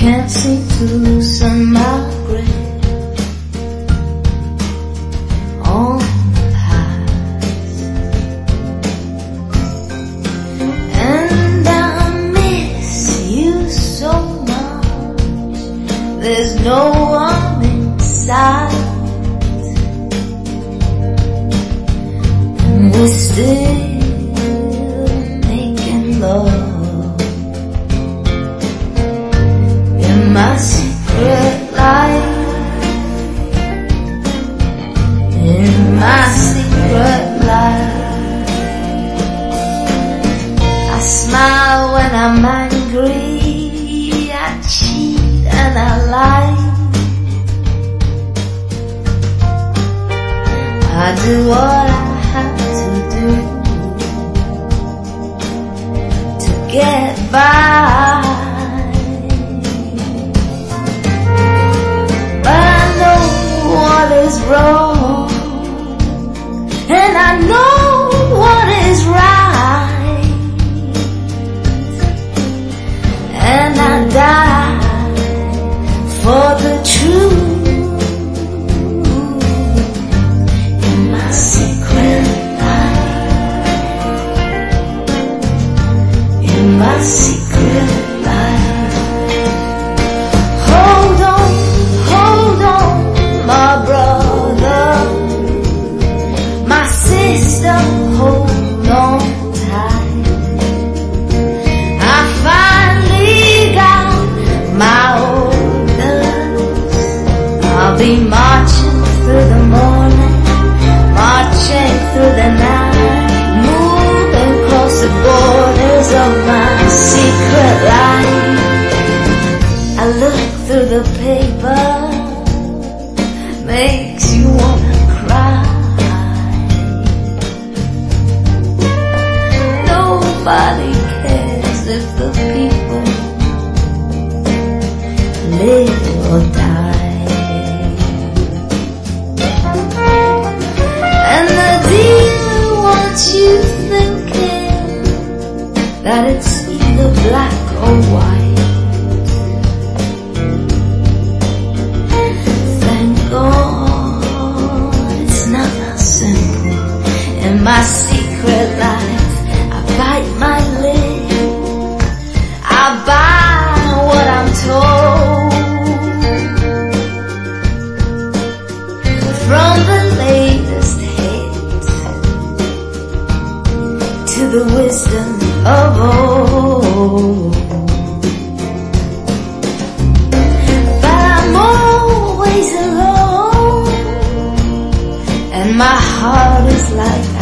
can't seem to loosen my grip on the past, and I miss you so much. There's no one inside, and we're still making love in my secret life, in my secret life. I smile when I'm angry, I cheat and I lie, I do what I have to do to get by. Is wrong, and I know what is right, and I die for the truth in my secret life, in my secret life. Hold on, my brother, my sister, hold on tight. I finally got my orders. I'll be marching through the morning, marching through the night, moving across the borders of my secret life. I look through the paper, makes you wanna cry. Nobody cares if the people live or die. And the dealer wants you thinking that it's either black or white. In my secret life, I bite my lip, I buy what I'm told, from the latest hit to the wisdom of old. But I'm always alone, and my heart is like